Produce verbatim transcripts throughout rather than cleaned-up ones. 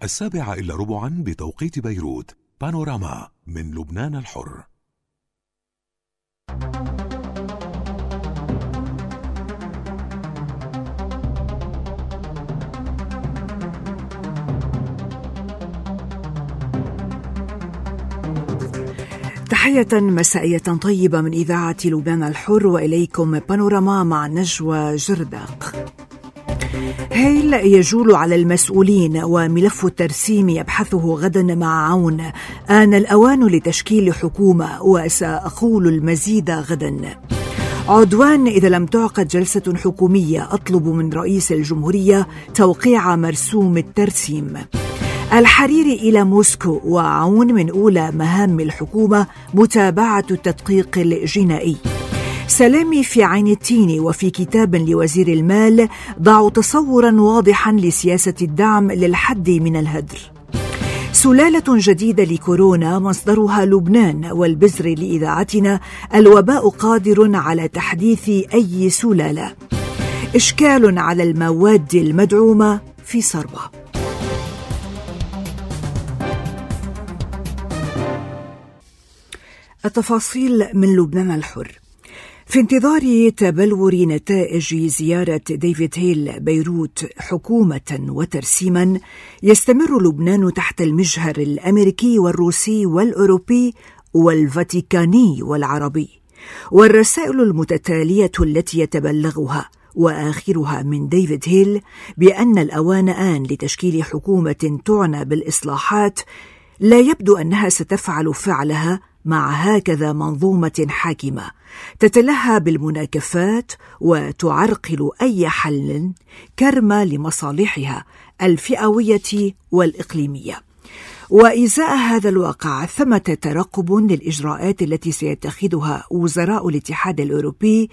السابعة إلا ربعا بتوقيت بيروت. بانوراما من لبنان الحر. تحية مسائية طيبة من إذاعة لبنان الحر، وإليكم بانوراما مع نجوى جرداق. هيل يجول على المسؤولين وملف الترسيم يبحثه غدا مع عون. آن الأوان لتشكيل حكومة وسأقول المزيد غدا. عدوان إذا لم تعقد جلسة حكومية، أطلب من رئيس الجمهورية توقيع مرسوم الترسيم. الحريري إلى موسكو، وعون من أولى مهام الحكومة متابعة التدقيق الجنائي. سلامي في عين التين، وفي كتاب لوزير المال ضعوا تصورا واضحا لسياسة الدعم للحد من الهدر. سلالة جديدة لكورونا مصدرها لبنان، والبزر لإذاعتنا الوباء قادر على تحديث أي سلالة. إشكال على المواد المدعومة في صربة. التفاصيل من لبنان الحر. في انتظار تبلور نتائج زيارة ديفيد هيل بيروت حكومة وترسيما، يستمر لبنان تحت المجهر الأمريكي والروسي والأوروبي والفاتيكاني والعربي، والرسائل المتتالية التي يتبلغها وآخرها من ديفيد هيل بأن الأوان آن لتشكيل حكومة تعنى بالإصلاحات، لا يبدو أنها ستفعل فعلها مع هكذا منظومة حاكمة تتلهى بالمناكفات وتعرقل أي حل كرمة لمصالحها الفئوية والإقليمية. وإزاء هذا الواقع ثمة ترقب للإجراءات التي سيتخذها وزراء الاتحاد الأوروبي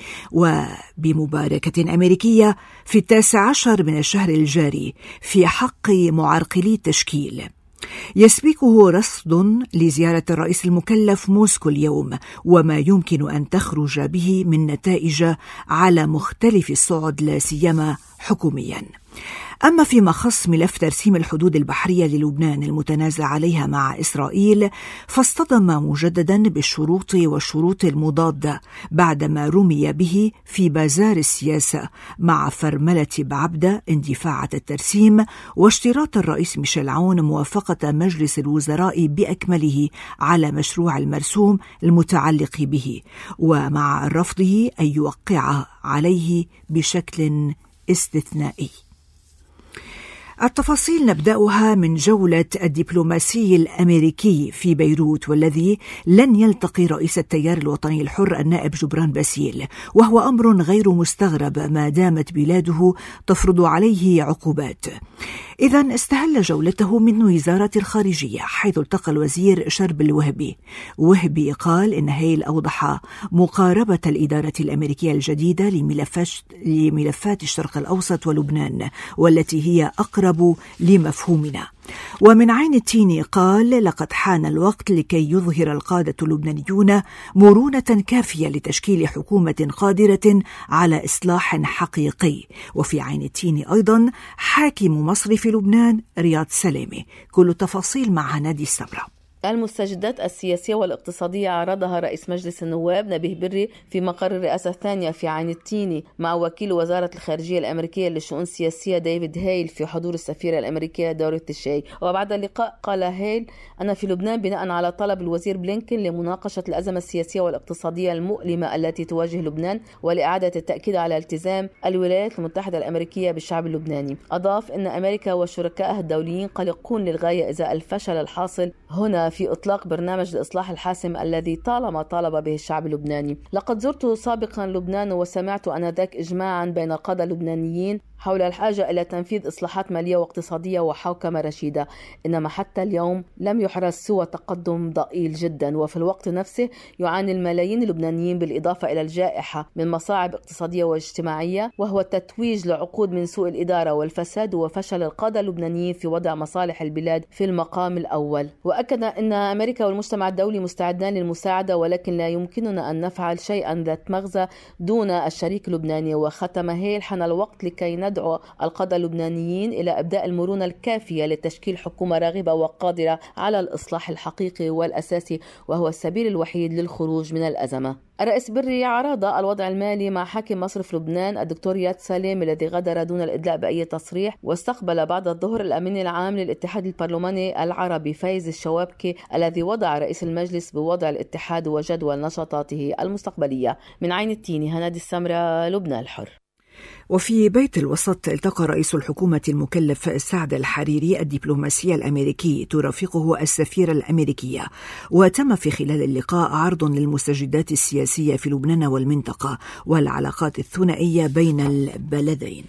وبمباركة أمريكية في التاسع عشر من الشهر الجاري في حق معرقلي التشكيل. يسبقه رصد لزيارة الرئيس المكلف موسكو اليوم، وما يمكن أن تخرج به من نتائج على مختلف الصعد لا سيما حكوميا. أما فيما خص ملف ترسيم الحدود البحرية للبنان المتنازع عليها مع إسرائيل، فاصطدم مجددا بالشروط والشروط المضادة بعدما رمي به في بازار السياسة مع فرملة بعبدة اندفاعة الترسيم، واشتراط الرئيس ميشيل عون موافقة مجلس الوزراء بأكمله على مشروع المرسوم المتعلق به، ومع رفضه أن يوقع عليه بشكل استثنائي. التفاصيل نبدأها من جولة الدبلوماسي الأمريكي في بيروت، والذي لن يلتقي رئيس التيار الوطني الحر النائب جبران باسيل، وهو أمر غير مستغرب ما دامت بلاده تفرض عليه عقوبات. إذن استهل جولته من وزارة الخارجية، حيث التقى الوزير شرب الوهبي. وهبي قال إن هيل أوضح مقاربة الإدارة الأمريكية الجديدة لملفات, لملفات الشرق الأوسط ولبنان، والتي هي أقرب لمفهومنا. ومن عين التين قال لقد حان الوقت لكي يظهر القادة اللبنانيون مرونة كافية لتشكيل حكومة قادرة على إصلاح حقيقي. وفي عين التين أيضا حاكم مصرف لبنان رياض سلامي. كل التفاصيل مع نادي السمرة. المستجدات السياسية والاقتصادية عرضها رئيس مجلس النواب نبيه بري في مقر الرئاسة الثانية في عين التيني مع وكيل وزارة الخارجية الأمريكية للشؤون السياسية ديفيد هيل في حضور السفيرة الأمريكية دوري الشاي. وبعد اللقاء قال هيل: أنا في لبنان بناء على طلب الوزير بلينكن لمناقشة الأزمة السياسية والاقتصادية المؤلمة التي تواجه لبنان، ولإعادة التأكيد على التزام الولايات المتحدة الأمريكية بالشعب اللبناني. أضاف أن أمريكا وشركائها الدوليين قلقون للغاية إزاء الفشل الحاصل هنا في إطلاق برنامج الإصلاح الحاسم الذي طالما طالب به الشعب اللبناني. لقد زرت سابقا لبنان وسمعت آنذاك إجماعا بين القادة اللبنانيين حول الحاجة إلى تنفيذ إصلاحات مالية واقتصادية وحوكمة رشيدة، إنما حتى اليوم لم يحرز سوى تقدم ضئيل جدا، وفي الوقت نفسه يعاني الملايين اللبنانيين بالإضافة إلى الجائحة من مصاعب اقتصادية واجتماعية، وهو التتويج لعقود من سوء الإدارة والفساد وفشل القادة اللبنانيين في وضع مصالح البلاد في المقام الأول. وأكد أن أمريكا والمجتمع الدولي مستعدان للمساعدة، ولكن لا يمكننا أن نفعل شيئا ذات مغزى دون الشريك اللبناني. وختم هيل: حان الوقت لكي تدعو القادة اللبنانيين إلى إبداء المرونة الكافية لتشكيل حكومة راغبة وقادرة على الإصلاح الحقيقي والأساسي، وهو السبيل الوحيد للخروج من الأزمة. الرئيس بري عرض الوضع المالي مع حاكم مصرف لبنان الدكتور ياد سالم الذي غادر دون الإدلاء بأي تصريح، واستقبل بعد الظهر الأمين العام للاتحاد البرلماني العربي فايز الشوابكي الذي وضع رئيس المجلس بوضع الاتحاد وجدول نشاطاته المستقبلية. من عين التيني، هنادي السمرة، لبنان الحر. وفي بيت الوسط التقى رئيس الحكومة المكلف سعد الحريري الدبلوماسي الأمريكي ترافقه السفيرة الأمريكية، وتم في خلال اللقاء عرض للمستجدات السياسية في لبنان والمنطقة والعلاقات الثنائية بين البلدين.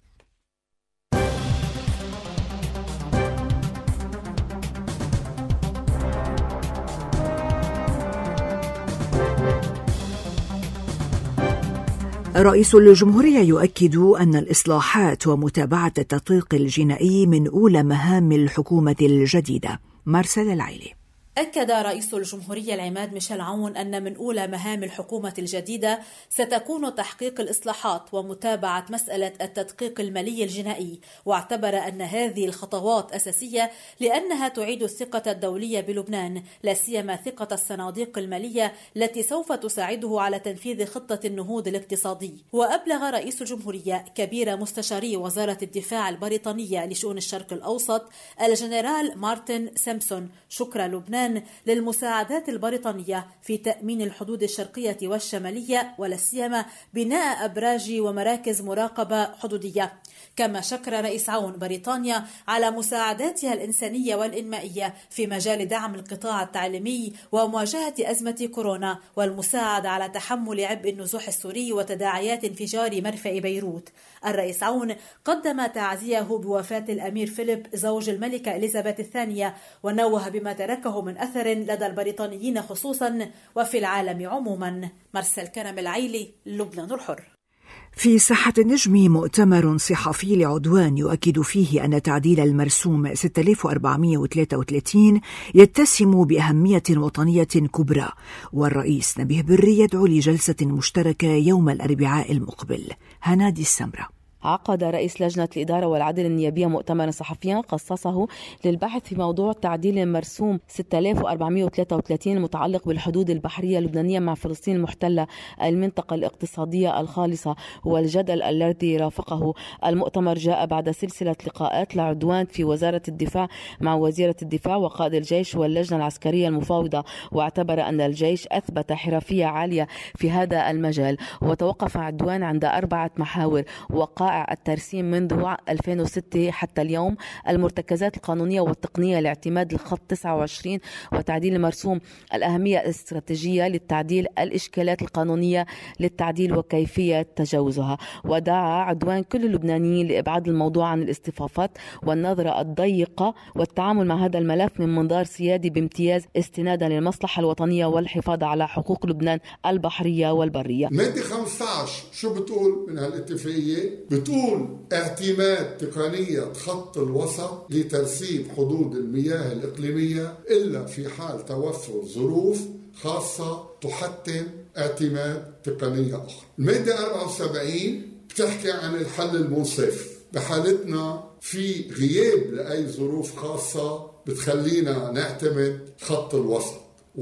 رئيس الجمهورية يؤكد أن الإصلاحات ومتابعة التدقيق الجنائي من أولى مهام الحكومة الجديدة. مارسيل العيلي. أكد رئيس الجمهورية العماد ميشيل عون أن من أولى مهام الحكومة الجديدة ستكون تحقيق الإصلاحات ومتابعة مسألة التدقيق المالي الجنائي، واعتبر أن هذه الخطوات أساسية لأنها تعيد الثقة الدولية بلبنان، لا سيما ثقة الصناديق المالية التي سوف تساعده على تنفيذ خطة النهوض الاقتصادي. وأبلغ رئيس الجمهورية كبير مستشاري وزارة الدفاع البريطانية لشؤون الشرق الأوسط الجنرال مارتن سيمبسون شكر لبنان للمساعدات البريطانية في تأمين الحدود الشرقية والشمالية، ولا سيما بناء أبراج ومراكز مراقبة حدودية. كما شكر رئيس عون بريطانيا على مساعداتها الإنسانية والإنمائية في مجال دعم القطاع التعليمي ومواجهة أزمة كورونا، والمساعدة على تحمل عبء النزوح السوري وتداعيات انفجار مرفأ بيروت. الرئيس عون قدم تعزيه بوفاة الأمير فيليب زوج الملكة إليزابيث الثانية، ونوه بما تركه من أثر لدى البريطانيين خصوصا وفي العالم عموما. مرسل كرم العيلي، لبنان الحر. في ساحة النجم مؤتمر صحفي لعدوان يؤكد فيه أن تعديل المرسوم ستة آلاف وأربعمائة وثلاثة وثلاثين يتسم بأهمية وطنية كبرى، والرئيس نبيه بري يدعو لجلسة مشتركة يوم الأربعاء المقبل. هنادي السمرة. عقد رئيس لجنة الإدارة والعدل النيابية مؤتمرا صحفيا خصصه للبحث في موضوع تعديل المرسوم ستة آلاف وأربعمائة وثلاثة وثلاثين المتعلق بالحدود البحرية اللبنانية مع فلسطين المحتلة، المنطقة الاقتصادية الخالصة، والجدل الذي رافقه. المؤتمر جاء بعد سلسلة لقاءات لعدوان في وزارة الدفاع مع وزيرة الدفاع وقائد الجيش واللجنة العسكرية المفاوضة، واعتبر أن الجيش أثبت حرفية عالية في هذا المجال. وتوقف عدوان عند أربعة محاور: وقائع الترسيم منذ ألفين وستة حتى اليوم، المرتكزات القانونية والتقنية لاعتماد الخط تسعة وعشرين وتعديل المرسوم، الأهمية الاستراتيجية للتعديل، الإشكالات القانونية للتعديل وكيفية تجاوزها. ودعا عدوان كل اللبنانيين لإبعاد الموضوع عن الاصطفافات والنظرة الضيقة والتعامل مع هذا الملف من منظار سيادي بامتياز، استنادا للمصلحة الوطنية والحفاظ على حقوق لبنان البحرية والبرية. مادة خمسة عشر شو بتقول من هالاتفاقية؟ بتقول اعتماد تقنية خط الوسط لترسيم حدود المياه الإقليمية إلا في حال توفر ظروف خاصة تحتم اعتماد تقنية أخرى. المادة أربعة وسبعين بتحكي عن الحل المنصف بحالتنا في غياب لأي ظروف خاصة بتخلينا نعتمد خط الوسط.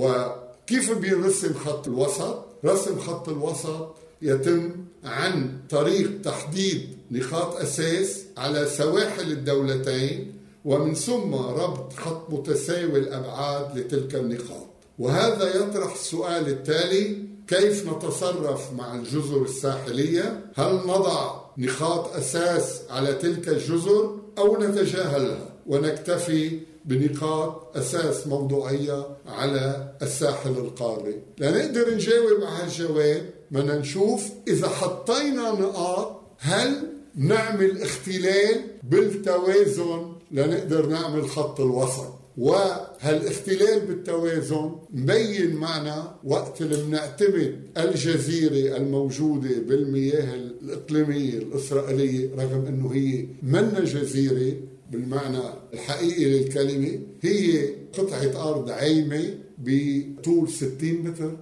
وكيف بيرسم خط الوسط؟ رسم خط الوسط يتم عن طريق تحديد نقاط أساس على سواحل الدولتين، ومن ثم ربط خط متساوي الأبعاد لتلك النقاط. وهذا يطرح السؤال التالي: كيف نتصرف مع الجزر الساحلية؟ هل نضع نقاط أساس على تلك الجزر أو نتجاهلها ونكتفي بنقاط أساس موضوعية على الساحل القاري؟ لنقدر نجاوب على هالجواب بدنا نشوف إذا حطينا نقاط هل نعمل اختلال بالتوازن لنقدر نعمل خط الوسط. وهالاختلال بالتوازن مبين معنا وقت اللي بنعتمد الجزيرة الموجودة بالمياه الإقليمية الإسرائيلية، رغم أنه هي منا جزيرة بالمعنى الحقيقي للكلمة، هي قطعة أرض عايمة بطول ستين متر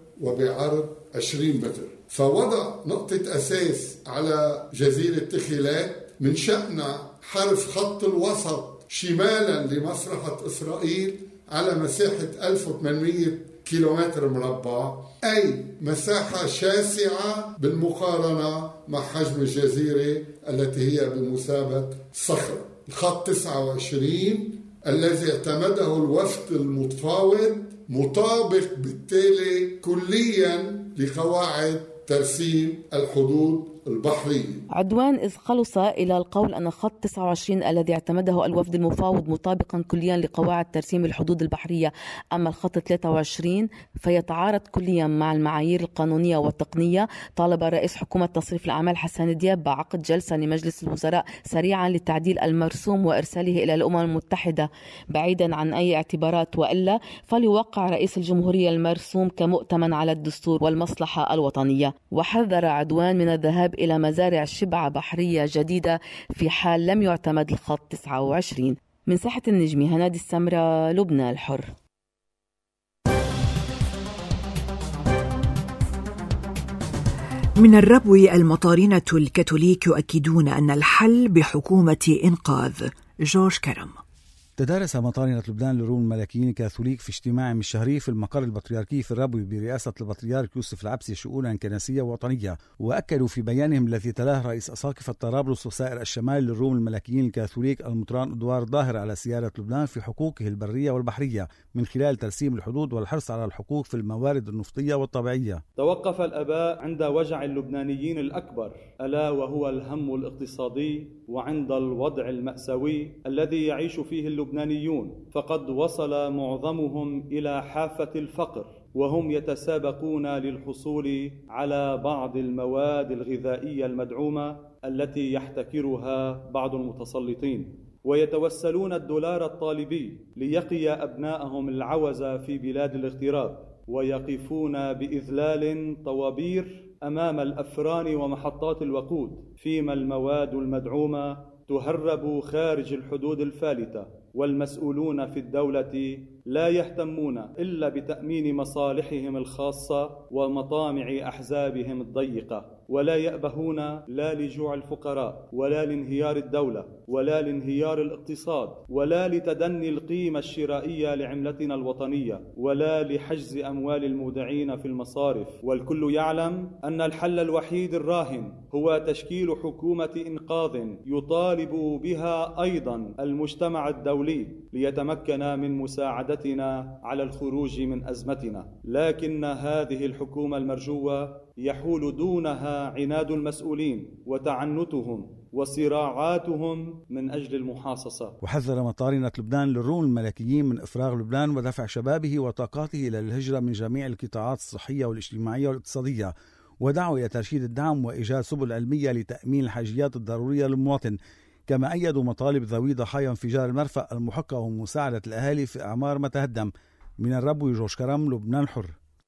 وبعرض عشرين متر. فوضع نقطة أساس على جزيرة تخيلات من شأننا حرف خط الوسط شمالا لمسرحة إسرائيل على مساحة ألف وثمانمئة كيلومتر مربع، أي مساحة شاسعة بالمقارنة مع حجم الجزيرة التي هي بمثابة صخرة. الخط تسعة وعشرين الذي اعتمده الوفد المتفاوض مطابق بالتالي كليا لقواعد ترسيم الحدود البحرية. عدوان إذ خلص إلى القول أن خط تسعة وعشرين الذي اعتمده الوفد المفاوض مطابقا كليا لقواعد ترسيم الحدود البحرية، أما الخط ثلاثة وعشرين فيتعارض كليا مع المعايير القانونية والتقنية، طالب رئيس حكومة تصريف الأعمال حسان دياب بعقد جلسة لمجلس الوزراء سريعا لتعديل المرسوم وإرساله إلى الأمم المتحدة بعيدا عن أي اعتبارات، وإلا فليوقع رئيس الجمهورية المرسوم كمؤتمن على الدستور والمصلحة الوطنية. وحذر عدوان من الذهاب إلى مزارع شبعة بحرية جديدة في حال لم يعتمد الخط تسعة وعشرين. من ساحة النجمة هنادي السمرة، لبنان الحر. من الربو المطارنة الكاثوليك يؤكدون أن الحل بحكومة إنقاذ. جورج كرم. تدارس مطارنة لبنان للروم الملكيين الكاثوليك في اجتماع الشهري في المقر البطريركي في الربوي برئاسة البطريرك يوسف العبسي شؤونا كنسية ووطنية، وأكدوا في بيانهم الذي تلاه رئيس أساقفة طرابلس وسائر الشمال للروم الملكيين الكاثوليك المطران أدوار ظاهر على سيادة لبنان في حقوقه البرية والبحرية من خلال ترسيم الحدود والحرص على الحقوق في الموارد النفطية والطبيعية. توقف الآباء عند وجع اللبنانيين الأكبر، ألا وهو الهم الاقتصادي، وعند الوضع المأساوي الذي يعيش فيه اللبنانيون، فقد وصل معظمهم إلى حافة الفقر، وهم يتسابقون للحصول على بعض المواد الغذائية المدعومة التي يحتكرها بعض المتسلطين، ويتوسلون الدولار الطالبي ليقي أبنائهم العوز في بلاد الاغتراب، ويقفون بإذلال طوابير أمام الأفران ومحطات الوقود، فيما المواد المدعومة تهرب خارج الحدود الفالتة، والمسؤولون في الدولة لا يهتمون إلا بتأمين مصالحهم الخاصة ومطامع أحزابهم الضيقة، ولا يأبهون لا لجوع الفقراء ولا لانهيار الدولة ولا لانهيار الاقتصاد ولا لتدني القيمة الشرائية لعملتنا الوطنية ولا لحجز أموال المودعين في المصارف. والكل يعلم أن الحل الوحيد الراهن هو تشكيل حكومة إنقاذ يطالب بها أيضا المجتمع الدولي ليتمكن من مساعدتنا على الخروج من أزمتنا، لكن هذه الحكومة المرجوة يحول دونها عناد المسؤولين وتعنتهم وصراعاتهم من أجل المحاصصة. وحذر مطارنة لبنان للروم الملكيين من إفراغ لبنان ودفع شبابه وطاقاته إلى الهجرة من جميع القطاعات الصحية والاجتماعية والاقتصادية، ودعوا إلى ترشيد الدعم وإيجاد سبل علمية لتأمين الحاجيات الضرورية للمواطن، كما أيدوا مطالب ذوي ضحايا انفجار المرفأ المحقق ومساعدة الأهالي في إعمار ما تهدم. من الربوي جورج كرم، لبنان الحر.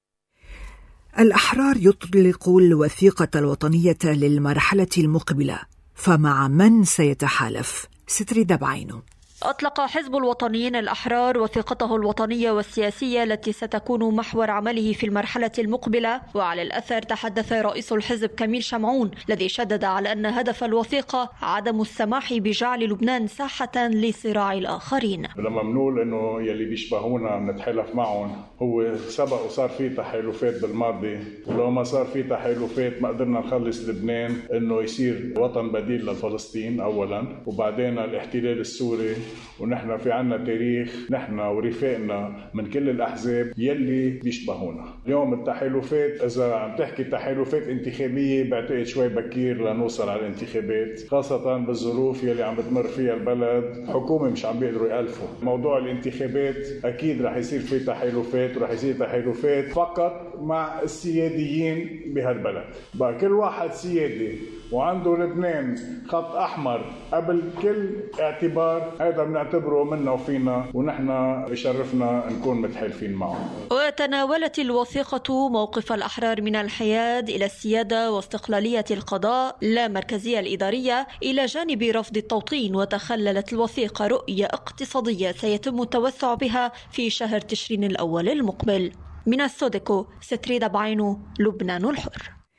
الأحرار يطلق الوثيقة الوطنية للمرحلة المقبلة، فمع من سيتحالف؟ ستريد بعينه. أطلق حزب الوطنيين الأحرار وثيقته الوطنية والسياسية التي ستكون محور عمله في المرحلة المقبلة، وعلى الأثر تحدث رئيس الحزب كميل شمعون الذي شدد على أن هدف الوثيقة عدم السماح بجعل لبنان ساحة لصراع الآخرين. لما بنقول إنه يلي بيشبهونا بنتحالف معهم، هو سبق وصار فيه تحالفات بالماضي، ولو ما صار فيه تحالفات ما قدرنا نخلص لبنان إنه يصير وطن بديل لفلسطين أولا، وبعدين الاحتلال السوري، ونحن في عنا تاريخ نحن ورفاقنا من كل الأحزاب يلي بيشبهونا. اليوم التحالفات إذا عم تحكي تحالفات انتخابية بعتقد شوي بكير لنوصل على الانتخابات، خاصة بالظروف يلي عم بتمر فيها البلد، حكومة مش عم بيقدروا يألفوا. موضوع الانتخابات أكيد رح يصير في تحالفات، ورح يصير تحالفات فقط مع السياديين بهالبلد. بقى كل واحد سيادي وعنده لبنان خط أحمر قبل كل اعتبار، هذا بنعتبره منا وفينا، ونحن بشرفنا نكون متحالفين معه. وتناولت الوثيقة موقف الأحرار من الحياد إلى السيادة واستقلالية القضاء لا مركزية الإدارية إلى جانب رفض التوطين، وتخللت الوثيقة رؤية اقتصادية سيتم التوسع بها في شهر تشرين الأول المقبل. من السودكو، ستريد بعينو، لبنان الحر.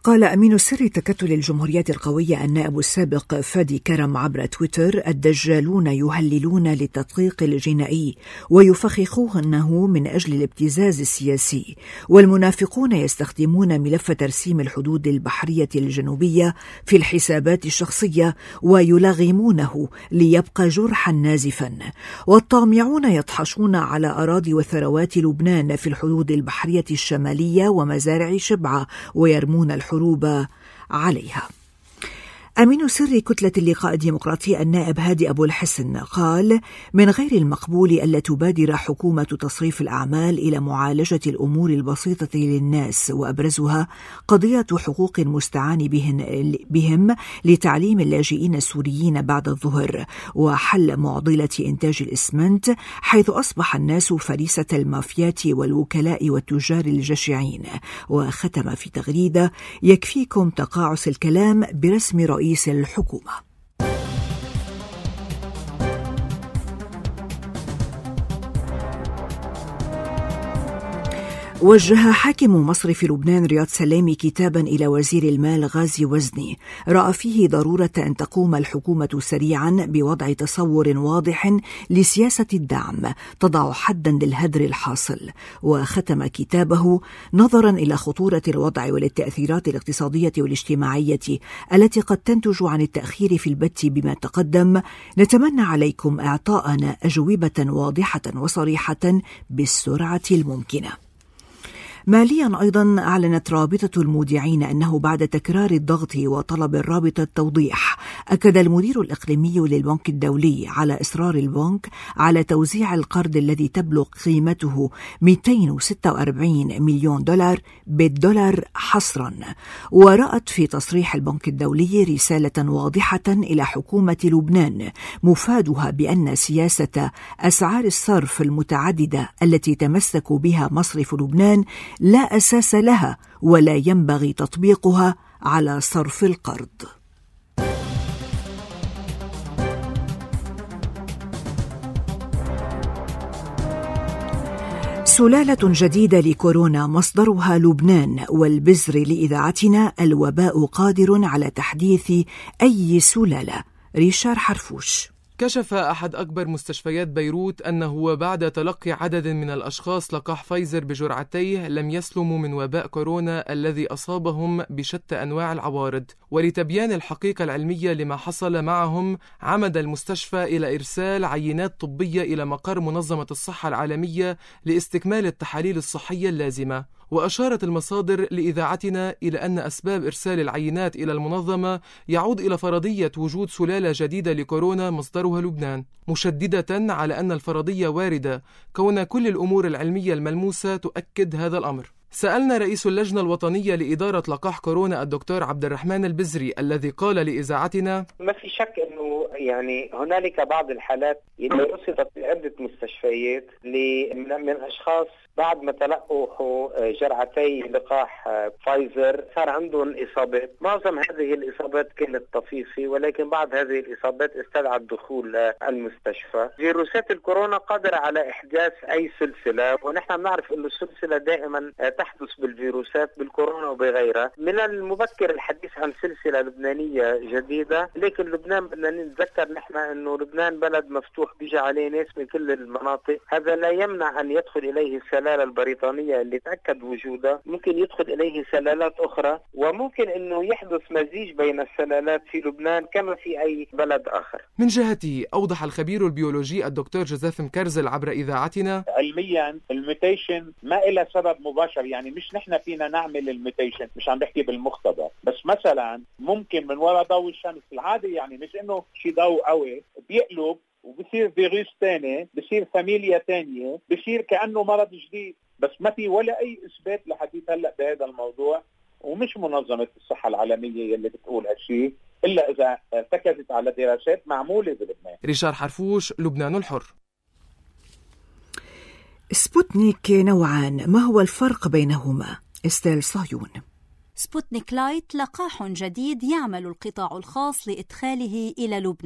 قال أمين سر تكتل الجمهورية القوية النائب السابق فادي كرم عبر تويتر: الدجالون يهللون للتدقيق الجنائي ويفخخونه من أجل الابتزاز السياسي، والمنافقون يستخدمون ملف ترسيم الحدود البحرية الجنوبية في الحسابات الشخصية ويلغمونه ليبقى جرحا نازفا، والطامعون يطحشون على أراضي وثروات لبنان في الحدود البحرية الشمالية ومزارع شبعة ويرمون الحروب عليها. أمين سر كتلة اللقاء الديمقراطي النائب هادي أبو الحسن قال: من غير المقبول ألا تبادر حكومة تصريف الأعمال إلى معالجة الأمور البسيطة للناس، وأبرزها قضية حقوق المستعان بهم لتعليم اللاجئين السوريين بعد الظهر، وحل معضلة إنتاج الإسمنت، حيث أصبح الناس فريسة المافيات والوكلاء والتجار الجشعين. وختم في تغريدة: يكفيكم تقاعس الكلام برسم رئيس رئيس الحكومة. وجه حاكم مصرف لبنان رياض سلامي كتابا إلى وزير المال غازي وزني رأى فيه ضرورة أن تقوم الحكومة سريعا بوضع تصور واضح لسياسة الدعم تضع حدا للهدر الحاصل. وختم كتابه: نظرا إلى خطورة الوضع وللتأثيرات الاقتصادية والاجتماعية التي قد تنتج عن التأخير في البت بما تقدم، نتمنى عليكم إعطاءنا أجوبة واضحة وصريحة بالسرعة الممكنة. ماليا أيضا أعلنت رابطة المودعين أنه بعد تكرار الضغط وطلب الرابطة التوضيح، أكد المدير الإقليمي للبنك الدولي على إصرار البنك على توزيع القرض الذي تبلغ قيمته مئتين وستة وأربعين مليون دولار بالدولار حصرا. ورأت في تصريح البنك الدولي رسالة واضحة إلى حكومة لبنان مفادها بأن سياسة أسعار الصرف المتعددة التي تمسك بها مصرف لبنان لا أساس لها ولا ينبغي تطبيقها على صرف القرض. سلالة جديدة لكورونا مصدرها لبنان، والبزر لإذاعتنا: الوباء قادر على تحديث أي سلالة. ريشار حرفوش. كشف أحد أكبر مستشفيات بيروت أنه وبعد تلقي عدد من الأشخاص لقاح فايزر بجرعتيه لم يسلموا من وباء كورونا الذي أصابهم بشتى أنواع العوارض. ولتبيان الحقيقة العلمية لما حصل معهم، عمد المستشفى إلى إرسال عينات طبية إلى مقر منظمة الصحة العالمية لاستكمال التحاليل الصحية اللازمة. وأشارت المصادر لإذاعتنا إلى أن أسباب إرسال العينات إلى المنظمة يعود إلى فرضية وجود سلالة جديدة لكورونا مصدرها لبنان، مشددة على أن الفرضية واردة كون كل الأمور العلمية الملموسة تؤكد هذا الأمر. سألنا رئيس اللجنة الوطنية لإدارة لقاح كورونا الدكتور عبد الرحمن البزري الذي قال لإذاعتنا: ما في شك أنه يعني هنالك بعض الحالات اللي رصدت في عدة مستشفيات من أشخاص بعد ما تلقوا جرعتي لقاح فايزر صار عندهم إصابات. معظم هذه الإصابات كانت طفيفة، ولكن بعض هذه الإصابات استدعت دخول المستشفى. فيروسات الكورونا قادرة على إحداث أي سلسلة، ونحن نعرف أن السلسلة دائما تحدث بالفيروسات بالكورونا وبغيرها. من المبكر الحديث عن سلسلة لبنانية جديدة، لكن لبنان بدنا نتذكر نحن أنه لبنان بلد مفتوح بيجي عليه ناس من كل المناطق. هذا لا يمنع أن يدخل إليه السلالة البريطانية اللي تأكد وجودها، ممكن يدخل إليه سلالات أخرى، وممكن أنه يحدث مزيج بين السلالات في لبنان كما في أي بلد آخر. من جهته أوضح الخبير البيولوجي الدكتور جوزيف مكرزل عبر إذاعتنا: علميا الميتيشن ما إلى سبب مباشر، يعني مش نحن فينا نعمل الميتيشن، مش عم بحكي بالمختبر، بس مثلا ممكن من وراء ضوء الشمس العادي، يعني مش إنه شي ضوء قوي بيقلب وبصير فيروس تاني، بصير فاميليا تانية، بصير كأنه مرض جديد. بس ما في ولا أي إثبات لحديث هلأ بهذا الموضوع، ومش منظمة الصحة العالمية اللي بتقول هالشيء إلا إذا ارتكزت على دراسات معمولة بلبنان. ريشار حرفوش، لبنان الحر. سبوتنيك نوعان، ما هو الفرق بينهما؟ استيل صهيون. سبوتنيك لايت لقاح جديد يعمل القطاع الخاص لإدخاله إلى لبنان،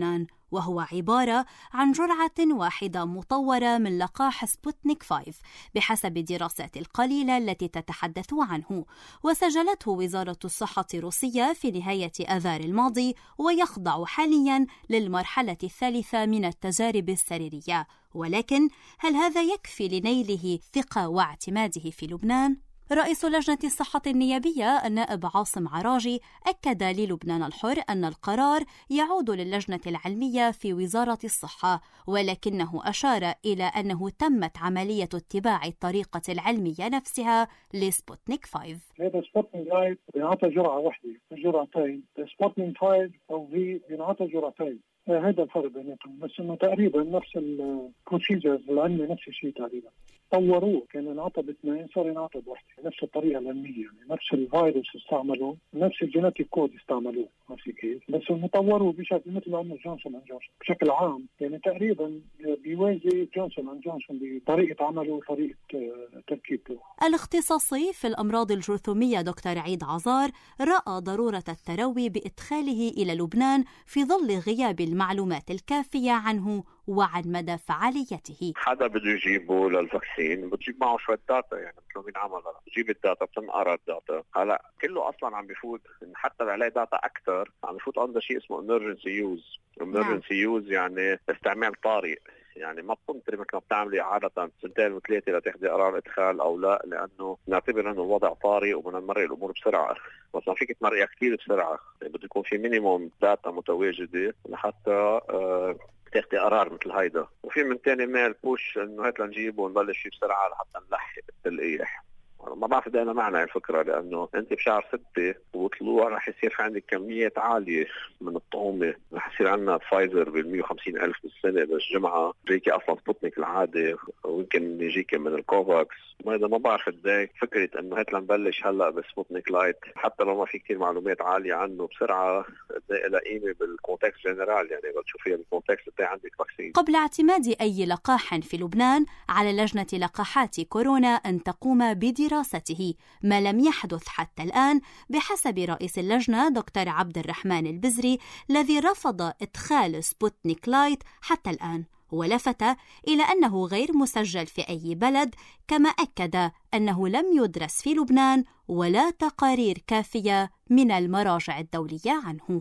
وهو عبارة عن جرعة واحدة مطورة من لقاح سبوتنيك خمسة بحسب دراسات القليلة التي تتحدث عنه، وسجلته وزارة الصحة الروسية في نهاية آذار الماضي، ويخضع حالياً للمرحلة الثالثة من التجارب السريرية. ولكن هل هذا يكفي لنيله ثقة واعتماده في لبنان؟ رئيس لجنة الصحة النيابية النائب عاصم عراجي أكد للبنان الحر أن القرار يعود للجنة العلمية في وزارة الصحة، ولكنه أشار إلى أنه تمت عملية اتباع الطريقة العلمية نفسها لسبوتنيك خمسة. هذا سبوتنيك لايت بينعطى جرعة واحدة مش جرعتين، سبوتنيك خمسة أو في بينعطى جرعتين. هذا الفرق بيناتهم، بس انه تقريبا نفس البروسيجرز العلمي، نفس الشيء تقريبا. طوروه، كان ينعطى باثنين صار ينعطى بوحده، نفس الطريقه العلميه، يعني نفس الفيروس استعملوه، نفس الجينيتيك كود استعملوه، عرفتي كيف؟ بس انه طوروه بشكل مثل ما عمل جونسون اند جونسون بشكل عام، يعني تقريبا بيوازي جونسون اند جونسون بطريقه عمله وطريقه تركيبه. الاختصاصي في الامراض الجرثوميه دكتور عيد عزار راى ضروره التروي بادخاله الى لبنان في ظل غياب المعلومات الكافيه عنه وعن مدى فعاليته. حدا بده يجيبه للفاكسين بتجيب معه شويه داتا، يعني مثل مين عمل هلا بتجيب الداتا بتنقرا الداتا. هلا كله اصلا عم بيفوت حتى عليه داتا اكثر، عم بيفوت عندنا شيء اسمه emergency use. emergency use يعني استعمال طارئ، يعني ما بتنطري مثل ما بتعملي عادة سنتين وثلاثة لتاخذي قرار ادخال او لا، لانه نعتبر انه الوضع طارئ وبدنا نمرق الامور بسرعة. بس ما فيك تمرقها كثير بسرعة، يعني بده يكون في مينيموم داتا متواجدة لحتى آه تاخدي قرار مثل هيدا. وفي من تاني مال بوش انه هات لنجيبه ونبلش فيه بسرعة لحتى نلحق التلقيح. ما بعرف اذا انا معنى الفكره، لانه انت بشهر ستة وطلوع رح يصير في عندك كميات عاليه من الطعومه، رح يصير عندنا فايزر بالمية وخمسين الف بالسنه بالجمعه، يجيكي اصلا سبوتنيك العادي ويمكن يجيكي من الكوفاكس. وهذا ما بعرف ازاي فكره انه هات لنبلش هلا بسبوتنيك لايت حتى لو ما في كثير معلومات عاليه عنه بسرعه، ازاي لها قيمه بالكونتكست جنرال، يعني بتشوفيها بالكونتكست بتاع عندك فاكسين. قبل اعتماد اي لقاح في لبنان على لجنه لقاحات كورونا ان تقوم بدراسته دراسته، ما لم يحدث حتى الآن بحسب رئيس اللجنة دكتور عبد الرحمن البزري، الذي رفض إدخال سبوتنيك لايت حتى الآن، ولفت إلى أنه غير مسجل في أي بلد، كما أكد أنه لم يدرس في لبنان ولا تقارير كافية من المراجع الدولية عنه.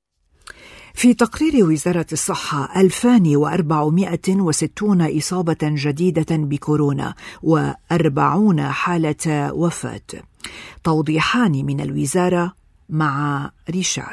في تقرير وزارة الصحة ألفان وأربعمائة وستون إصابة جديدة بكورونا وأربعون حالة وفاة. توضيحان من الوزارة مع ريشار.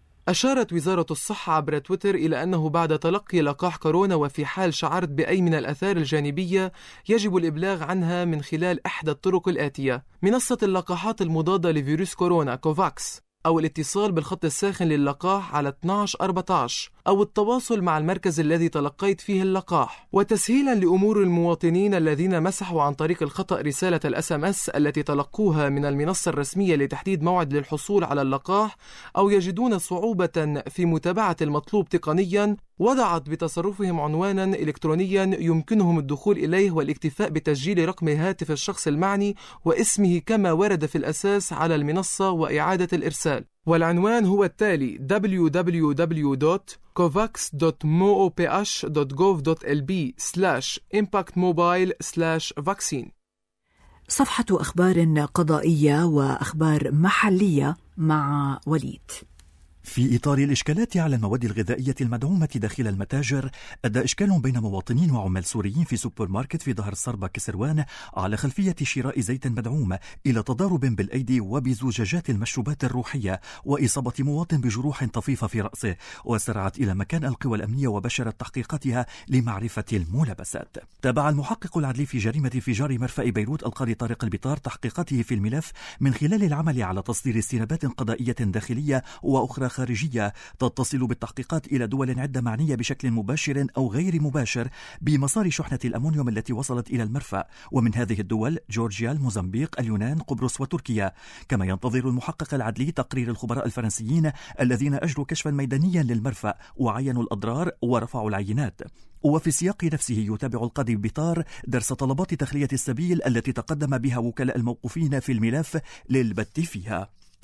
أشارت وزارة الصحة عبر تويتر إلى أنه بعد تلقي لقاح كورونا وفي حال شعرت بأي من الآثار الجانبية يجب الإبلاغ عنها من خلال إحدى الطرق الآتية: منصة اللقاحات المضادة لفيروس كورونا كوفاكس، أو الاتصال بالخط الساخن للقاح على اثني عشر أربعة عشر، أو التواصل مع المركز الذي تلقيت فيه اللقاح. وتسهيلا لأمور المواطنين الذين مسحوا عن طريق الخطأ رسالة الأس أم أس التي تلقوها من المنصة الرسمية لتحديد موعد للحصول على اللقاح، أو يجدون صعوبة في متابعة المطلوب تقنيا، وضعت بتصرفهم عنوانا إلكترونيا يمكنهم الدخول إليه والاكتفاء بتسجيل رقم هاتف الشخص المعني واسمه كما ورد في الأساس على المنصة وإعادة الإرسال. والعنوان هو التالي: دبليو دبليو دبليو دوت كوفاكس دوت موبيش دوت جوف دوت إل بي سلاش إمباكت موبايل سلاش فاكسين. صفحة أخبار قضائية وأخبار محلية مع وليد. في إطار الإشكالات على المواد الغذائية المدعومة داخل المتاجر، أدى إشكال بين مواطنين وعمال سوريين في سوبر ماركت في ظهر الصربة كسروان على خلفية شراء زيت مدعوم إلى تضارب بالأيدي وبزجاجات المشروبات الروحية وإصابة مواطن بجروح طفيفة في رأسه، وسرعت إلى مكان القوى الأمنية وبشرت تحقيقاتها لمعرفة الملابسات. تابع المحقق العدلي في جريمة انفجار مرفأ بيروت القاضي طارق البطار تحقيقاته في الملف من خلال العمل على تصدير استنابات قضائية داخلية وأخرى خارجية تتصل بالتحقيقات إلى دول عدة معنية بشكل مباشر أو غير مباشر بمسار شحنة الأمونيوم التي وصلت إلى المرفأ، ومن هذه الدول جورجيا، الموزمبيق، اليونان، قبرص وتركيا. كما ينتظر المحقق العدلي تقرير الخبراء الفرنسيين الذين أجروا كشفا ميدانيا للمرفأ وعينوا الأضرار ورفعوا العينات. وفي السياق نفسه يتابع القاضي بطار درس طلبات تخلية السبيل التي تقدم بها وكلاء الموقوفين في الملف للبت فيها.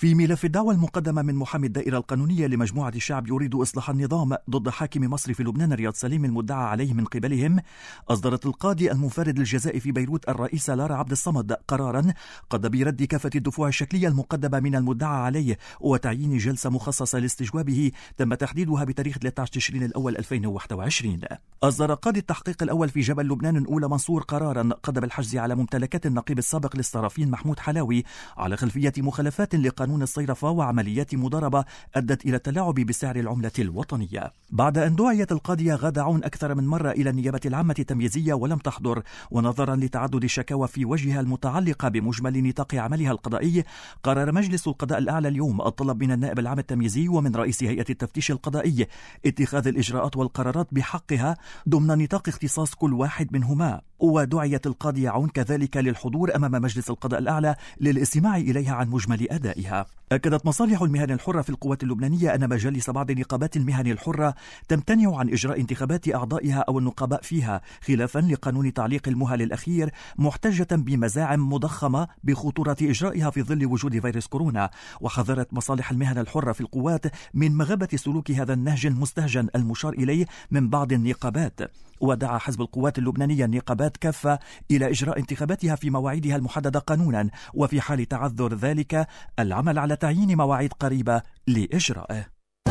في ملف الدعوى المقدمة من محامي الدائرة القانونية لمجموعة الشعب يريد إصلاح النظام ضد حاكم مصر في لبنان رياض سليم المدعى عليه من قبلهم، أصدرت القاضي المنفرد للجزاء في بيروت الرئيسة لارا عبد الصمد قرارا قضى برد كافة الدفوع الشكلية المقدمة من المدعى عليه وتعيين جلسة مخصصة لاستجوابه تم تحديدها بتاريخ ثلاثة عشر تشرين الأول ألفين وواحد وعشرين. أصدر قاضي التحقيق الأول في جبل لبنان الأولى منصور قرارا قضى بالحجز على ممتلكات النقيب السابق للصرافين محمود حلاوي على خلفية مخالفات لقانون الصيرفة وعمليات مضاربة أدت إلى التلاعب بسعر العملة الوطنية. بعد أن دعيت القاضية غادة عون أكثر من مرة إلى النيابة العامة التمييزية ولم تحضر، ونظرا لتعدد الشكاوى في وجهها المتعلقة بمجمل نطاق عملها القضائي، قرر مجلس القضاء الأعلى اليوم الطلب من النائب العام التمييزي ومن رئيس هيئة التفتيش القضائي اتخاذ الإجراءات والقرارات بحقها ضمن نطاق اختصاص كل واحد منهما. ودعيت القاضية عون كذلك للحضور أمام مجلس القضاء الأعلى للاستماع إليها عن مجمل أدائها. أكدت مصالح المهن الحرة في القوات اللبنانية أن مجالس بعض نقابات المهن الحرة تمتنع عن إجراء انتخابات أعضائها أو النقباء فيها خلافا لقانون تعليق المهل الأخير، محتجة بمزاعم مضخمة بخطورة إجرائها في ظل وجود فيروس كورونا. وحذرت مصالح المهن الحرة في القوات من مغبة سلوك هذا النهج المستهجن المشار إليه من بعض النقابات. ودعا حزب القوات اللبنانية النقابات كافة إلى إجراء انتخاباتها في مواعيدها المحددة قانونا، وفي حال تعذر ذلك العمل على تعيين مواعيد قريبة لإجرائه.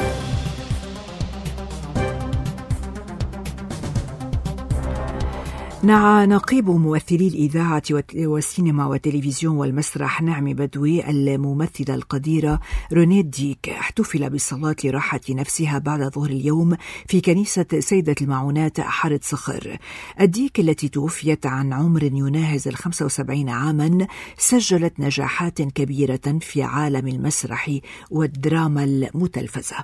نعى نقيب ممثلي الإذاعة والسينما والتلفزيون والمسرح نعمي بدوي الممثلة القديرة رونيت ديك احتفل بالصلاة لراحة نفسها بعد ظهر اليوم في كنيسة سيدة المعونات حارة صخر. الديك التي توفيت عن عمر يناهز الخمسة وسبعين عاما سجلت نجاحات كبيرة في عالم المسرح والدراما المتلفزة.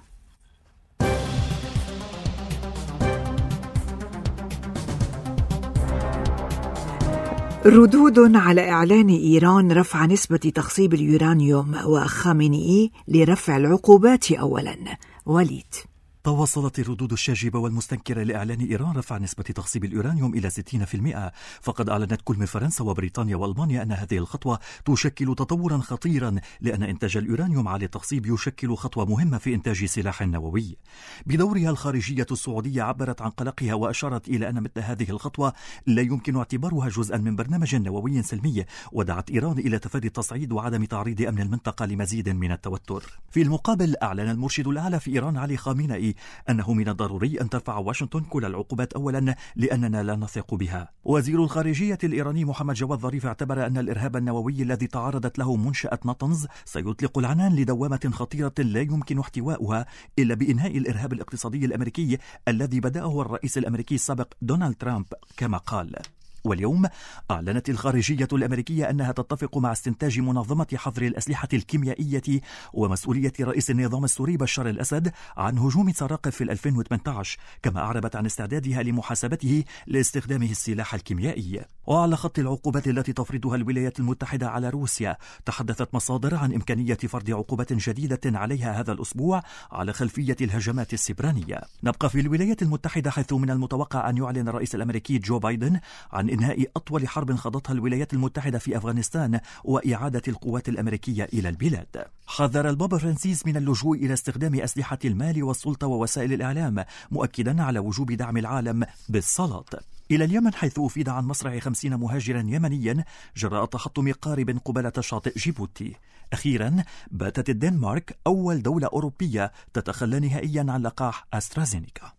ردود على إعلان إيران رفع نسبة تخصيب اليورانيوم وخامنئي لرفع العقوبات أولا. وليد. تواصلت الردود الشاجبة والمستنكرة لإعلان إيران رفع نسبة تخصيب اليورانيوم إلى ستين بالمئة. فقد أعلنت كل من فرنسا وبريطانيا وألمانيا أن هذه الخطوة تشكل تطورا خطيرا، لأن إنتاج اليورانيوم عالي التخصيب يشكل خطوة مهمة في إنتاج سلاح نووي. بدورها الخارجية السعودية عبرت عن قلقها وأشارت إلى أن مثل هذه الخطوة لا يمكن اعتبارها جزءا من برنامج نووي سلمي، ودعت إيران إلى تفادي التصعيد وعدم تعريض أمن المنطقة لمزيد من التوتر. في المقابل أعلن المرشد الأعلى في إيران علي خامنئي أنه من الضروري أن ترفع واشنطن كل العقوبات أولا لأننا لا نثق بها. وزير الخارجية الإيراني محمد جواد ظريف اعتبر أن الإرهاب النووي الذي تعرضت له منشأة نطنز سيطلق العنان لدوامة خطيرة لا يمكن احتواؤها إلا بإنهاء الإرهاب الاقتصادي الأمريكي الذي بدأه الرئيس الأمريكي السابق دونالد ترامب كما قال. واليوم أعلنت الخارجية الأمريكية أنها تتفق مع استنتاج منظمة حظر الأسلحة الكيميائية ومسؤولية رئيس النظام السوري بشار الأسد عن هجوم سراقب في ألفين وثمانية عشر، كما أعربت عن استعدادها لمحاسبته لاستخدامه السلاح الكيميائي. وعلى خط العقوبات التي تفرضها الولايات المتحدة على روسيا، تحدثت مصادر عن إمكانية فرض عقوبات جديدة عليها هذا الأسبوع على خلفية الهجمات السبرانية. نبقى في الولايات المتحدة، حيث من المتوقع أن يعلن الرئيس الأمريكي جو بايدن عن إنهاء أطول حرب خاضتها الولايات المتحدة في أفغانستان وإعادة القوات الأمريكية إلى البلاد. حذر البابا فرانسيس من اللجوء إلى استخدام أسلحة المال والسلطة ووسائل الإعلام، مؤكدا على وجوب دعم العالم بالصلاة. إلى اليمن، حيث أفيد عن مصرع خمسين مهاجرا يمنيا جراء تحطم قارب قبالة شاطئ جيبوتي. أخيرا باتت الدنمارك أول دولة أوروبية تتخلى نهائيا عن لقاح أسترازينيكا.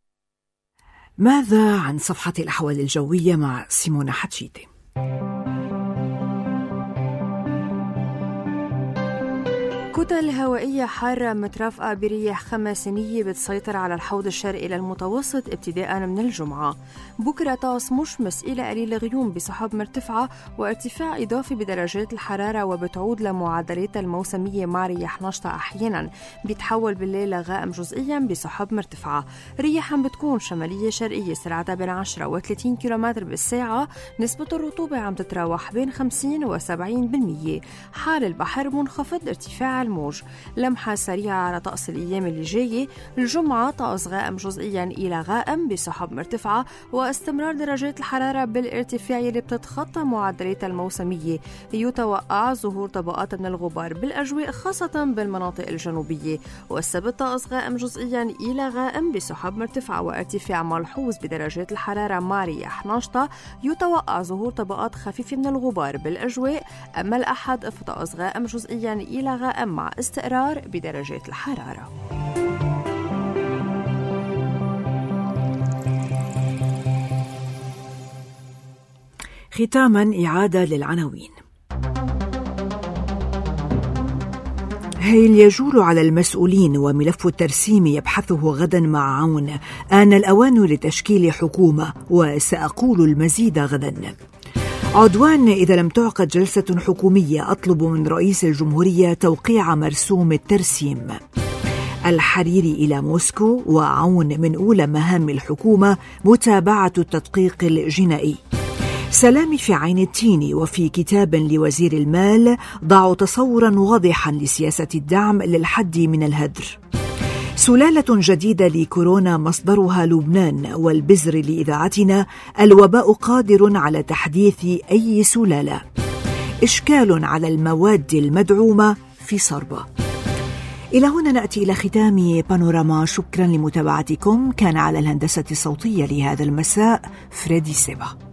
ماذا عن صفحة الأحوال الجوية مع سيمونا حتشيتي؟ كتل هوائية حارة مترافقة برياح خماسينية بتسيطر على الحوض الشرقي للمتوسط ابتداء من الجمعة. بكرة طقس مشمس إلى قليل غيوم بسحب مرتفعة وارتفاع إضافي بدرجات الحرارة، وبتعود لمعدلاتها الموسمية مع رياح نشطة أحيانا بيتحول بالليل لغائم جزئيا بسحب مرتفعة. رياح بتكون شمالية شرقية سرعتها بين عشرة وثلاثين كيلومتر بالساعة. نسبة الرطوبة عم تتراوح بين خمسين وسبعين بالمية. حال البحر منخفض، ارتفاع ارتفاع الموج. لمحة سريعة على طقس الأيام اللي جاية: الجمعة طقس غائم جزئيا إلى غائم بسحب مرتفعة واستمرار درجات الحرارة بالارتفاع اللي بتتخطى معدلات الموسمية. يتوقع ظهور طبقات من الغبار بالأجواء خاصة بالمناطق الجنوبية. والسبت طقس غائم جزئيا إلى غائم بسحب مرتفعة وارتفاع ملحوظ بدرجات الحرارة مع رياح ناشطة. يتوقع ظهور طبقات خفيفة من الغبار بالأجواء. أما الأحد فطقس غائم جزئيا إلى غائم مع استقرار بدرجات الحرارة. ختاما إعادة للعناوين. هيل يجول على المسؤولين وملف الترسيم يبحثه غدا مع عون. آن الأوان لتشكيل حكومة وسأقول المزيد غدا. عدوان: إذا لم تعقد جلسة حكومية أطلب من رئيس الجمهورية توقيع مرسوم الترسيم. الحريري إلى موسكو: وعون من أولى مهام الحكومة متابعة التدقيق الجنائي. سلامي في عين التين: وفي كتاب لوزير المال ضعوا تصورا واضحا لسياسة الدعم للحد من الهدر. سلالة جديدة لكورونا مصدرها لبنان، والبزر لإذاعتنا: الوباء قادر على تحديث أي سلالة. إشكال على المواد المدعومة في صربة. إلى هنا نأتي إلى ختام بانوراما. شكرا لمتابعتكم. كان على الهندسة الصوتية لهذا المساء فريدي سيبا.